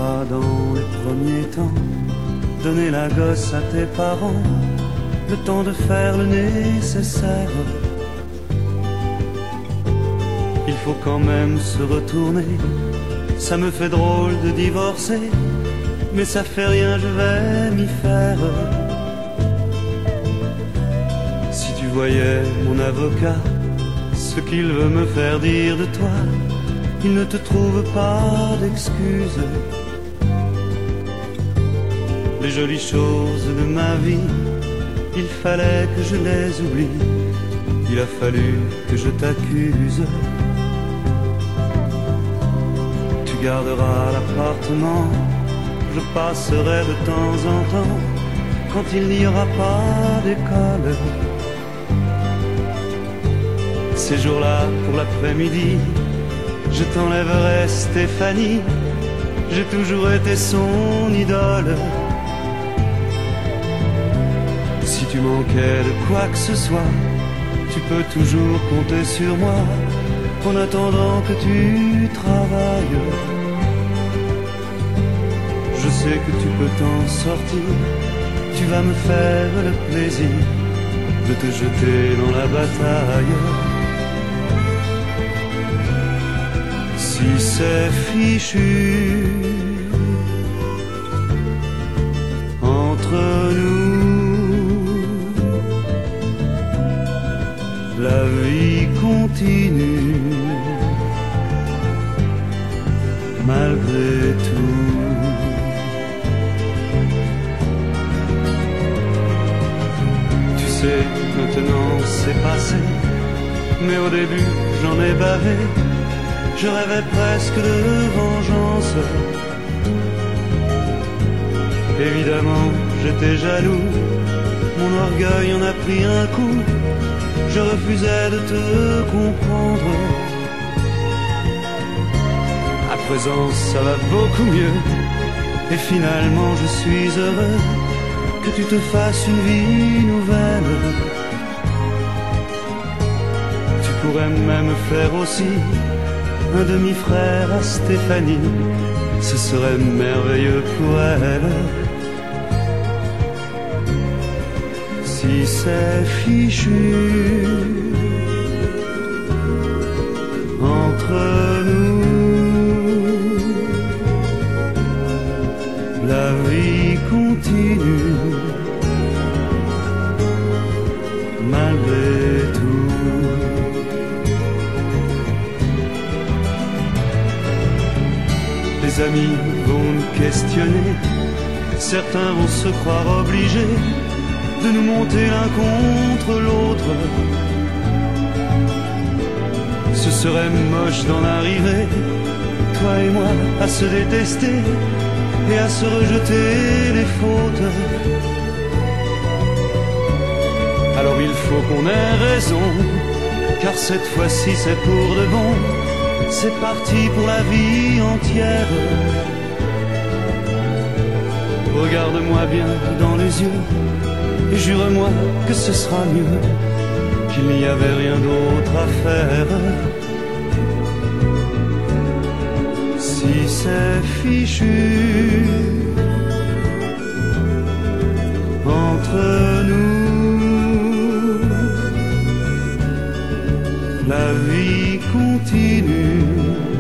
toi dans les premiers temps, donner la gosse à tes parents, le temps de faire le nécessaire. Il faut quand même se retourner, ça me fait drôle de divorcer, mais ça fait rien, je vais m'y faire. Si tu voyais mon avocat, ce qu'il veut me faire dire de toi, il ne te trouve pas d'excuses. Les jolies choses de ma vie, il fallait que je les oublie, il a fallu que je t'accuse. Tu garderas l'appartement, je passerai de temps en temps, quand il n'y aura pas d'école. Ces jours-là, pour l'après-midi, je t'enlèverai Stéphanie, j'ai toujours été son idole. Si tu manquais de quoi que ce soit, tu peux toujours compter sur moi, en attendant que tu travailles. Je sais que tu peux t'en sortir, tu vas me faire le plaisir de te jeter dans la bataille. Si c'est fichu entre nous, la vie continue malgré tout. Tu sais, maintenant c'est passé, mais au début j'en ai bavé. Je rêvais presque de vengeance. Évidemment, j'étais jaloux, mon orgueil en a pris un coup. Je refusais de te comprendre. À présent, ça va beaucoup mieux, et finalement, je suis heureux que tu te fasses une vie nouvelle. Tu pourrais même faire aussi un demi-frère à Stéphanie, ce serait merveilleux pour elle. Si c'est fichu entre nous, la vie continue malgré tout. Les amis vont nous questionner, certains vont se croire obligés de nous monter l'un contre l'autre. Ce serait moche d'en arriver, toi et moi, à se détester et à se rejeter les fautes. Alors il faut qu'on ait raison, car cette fois-ci c'est pour de bon. C'est parti pour la vie entière. Regarde-moi bien dans les yeux et jure-moi que ce sera mieux, qu'il n'y avait rien d'autre à faire. Si c'est fichu entre nous, la vie continue